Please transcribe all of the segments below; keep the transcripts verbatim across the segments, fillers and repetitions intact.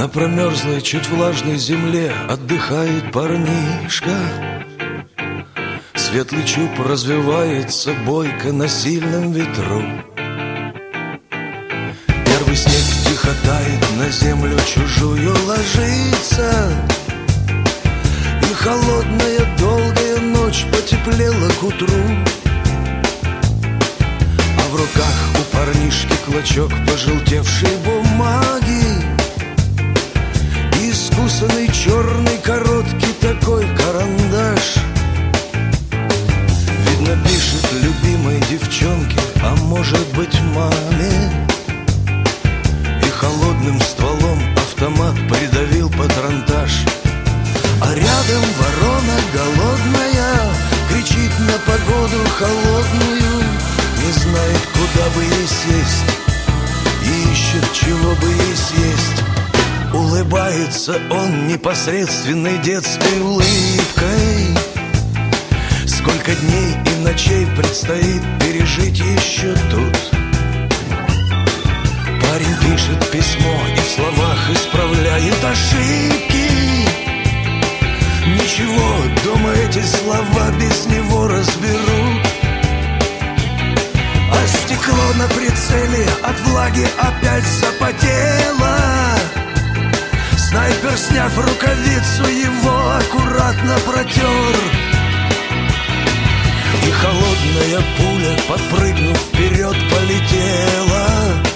На промерзлой, чуть влажной земле отдыхает парнишка. Светлый чуб развивается бойко на сильном ветру. Первый снег тихо тает, на землю чужую ложится, и холодная долгая ночь потеплела к утру. А в руках у парнишки клочок пожелтевшей бумаги, искусанный черный короткий такой карандаш. Видно, пишет любимой девчонке, а может быть маме, и холодным стволом автомат придавил патронтаж. А рядом ворона голодная кричит на погоду холодную, не знает, куда бы ей сесть, и ищет, чего бы ей съесть. Улыбается он непосредственной детской улыбкой. Сколько дней и ночей предстоит пережить еще тут. Парень пишет письмо и в словах исправляет ошибки. Ничего, дома эти слова без него разберут. А стекло на прицеле от влаги опять запотело. Снайпер, сняв рукавицу, его аккуратно протер. И холодная пуля, подпрыгнув вперед, полетела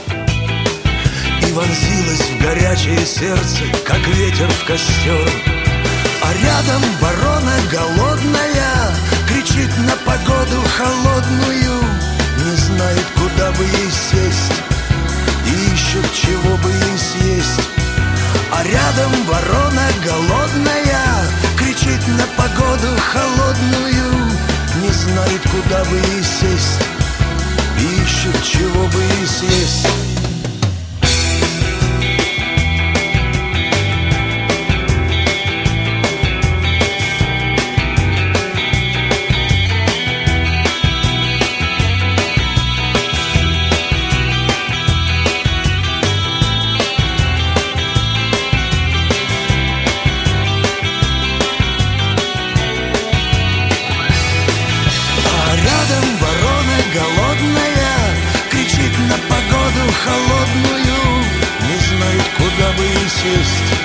и вонзилась в горячее сердце, как ветер в костер. А рядом ворона голодная кричит на погоду холодную, не знает, куда бы ей сесть, и ищет, чего бы ей съесть. А рядом ворона голодная кричит на погоду холодную, не знает, куда бы ей сесть, и ищет, чего бы ей съесть. Голодная кричит на погоду холодную, не знает, куда бы ей сесть,